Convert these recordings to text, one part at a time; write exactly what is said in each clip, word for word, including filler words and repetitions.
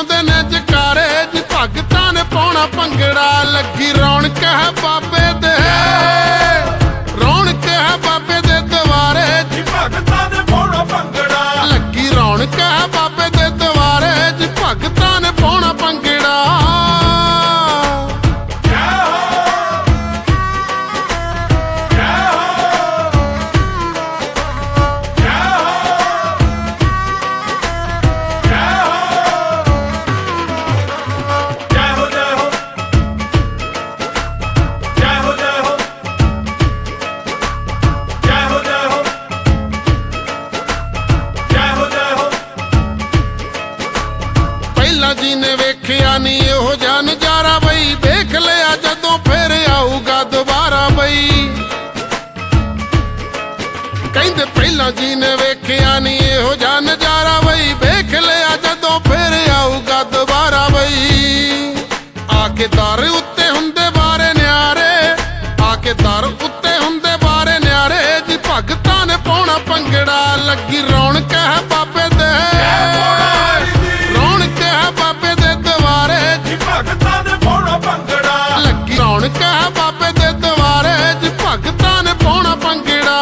ਲਾਉਂਦੇ ਨੇ ਜਕਾਰੇ ਜੀ ਭਗਤਾਂ ਨੇ ਪਾਉਣਾ ਭੰਗੜਾ ਲੱਗੀ ਰੌਣਕ ਹੈ ਬਾਬੇ ਦੇ ਰੌਣਕ ਹੈ ਬਾਬੇ ਦੇ ਦੁਆਰੇ ਜੀ ਭਗਤਾਂ ਨੇ ਪਾਉਣਾ ਭੰਗੜਾ ਲੱਗੀ ਰੌਣਕ ਹੈ ਬਾਬੇ ਦੇ ਦੁਆਰੇ ਜੀ ਭਗਤਾਂ ਨੇ ਪਾਉਣਾ ਭੰਗੜਾ जी ने वेखिया नी इहो जिहा नजारा बई देख लिया जदों फिर आऊगा दोबारा बई कहंदे पहला जी ने वेखिया नी इहो जिहा नजारा बई देख लिया जदों फिर आऊगा दोबारा बई आके दर उत्ते हुंदे बारे न्यारे आके दर उत्ते हुंदे बारे न्यारे जी भगतां ने पाउणा भंगड़ा लगी रौनक है बाबे दे बाबे दे दुआरे जी भगतां ने पाउणा भंगड़ा लगी रौनक है बाबे दे दुआरे जी भगतां ने पाउणा भंगड़ा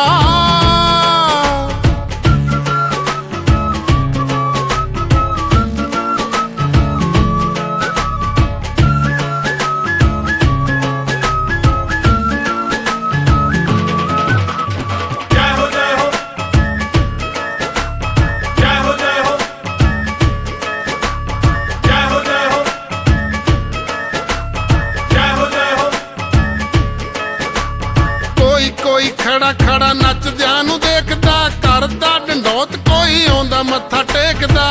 कोई खड़ा खड़ा नचदियां नूं देखदा करदा ढंडोत कोई आउंदा मत्था टेकदा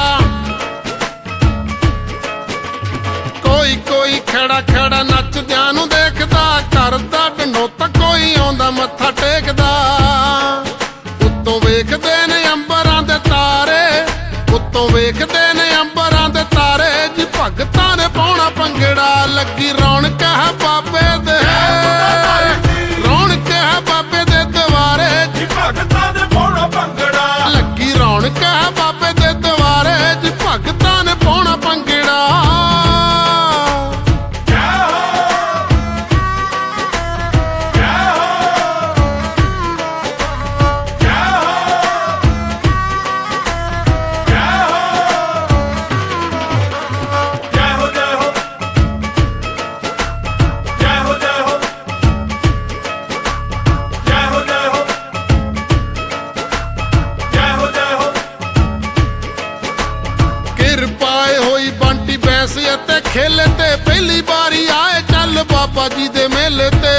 कोई कोई खड़ा खड़ा नचदियां नूं देखदा करदा ढंडोत कोई आउंदा मत्था टेकदा उत्तों वेखदे ने अंबरां दे तारे उत्तों वेखदे ने अंबरां दे तारे जी भगतां ने पाउणा भंगड़ा लगी रौनक है बाबे दे रौनक है बाबे दे दुआरे जी भगतां ने पाउणा भंगड़ा लगी रौनक है बाबे दे दुआरे जी भगतां ने पाउणा भंगड़ा खेले ते पहली बारी आए चल बाबा जी दे मेले ते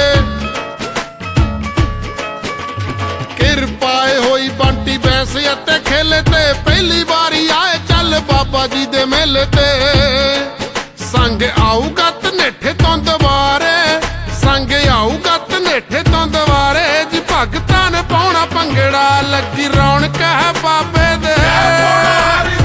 किरपाए होई बंटी बैसे ते खेले ते पहली बारी आए चल बाबा जी दे मेले ते संग आऊगा तनेठे तो दुबारे संग आऊगा तनेठे तो दुबारे जी भगतां ने पाउणा भंगड़ा लगी रौनक है बाबे दे